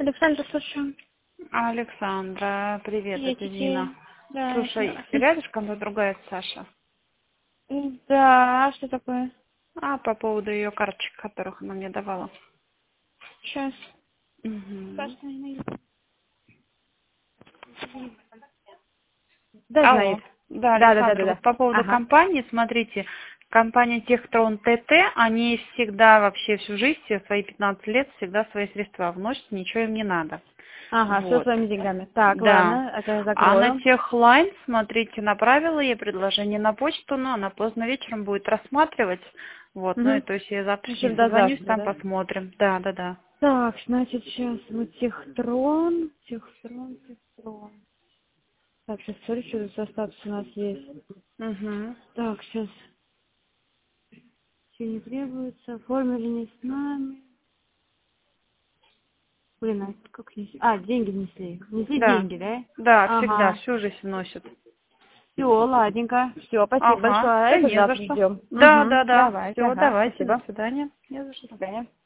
Александр, слушаю. Александра, привет, это Приветики. Дина. Да, Слушай, это... рядышком-то другая Саша. Да, что такое? А по поводу ее карточек, которых она мне давала. Сейчас. Угу. Да, Алло. звонит. Да, Да, да, да, Александра, да, вот да. по поводу Ага. компании, смотрите, компания Техтрон ТТ, они всегда вообще всю жизнь, все свои 15 лет, всегда свои средства вносят, ничего им не надо. Ага, все Вот. своими деньгами. Так, Да. ладно, это я А на закрою. Техлайн, смотрите, направила ей предложение на почту, но она поздно вечером будет рассматривать. Вот, ну и Угу. то есть я В завтра с ней общем, до созвонюсь, завтра, там да? посмотрим. Да, да, да. Так, значит, сейчас вот техтрон. Так, сейчас смотрю, что за состав у нас есть. Угу. Так, сейчас. Все не требуется. Оформили не с нами. Блин, а как внесли? А, деньги внесли. Внесли Да. деньги, да? Да, всегда, Ага. всю жизнь вносят. Все, ладненько. Все, спасибо Ага, большое. да Это не за завтра что. ждем. Да, Угу. да, да. Давайте, Все, ага, давайте, до спасибо. свидания. Не за До что. свидания.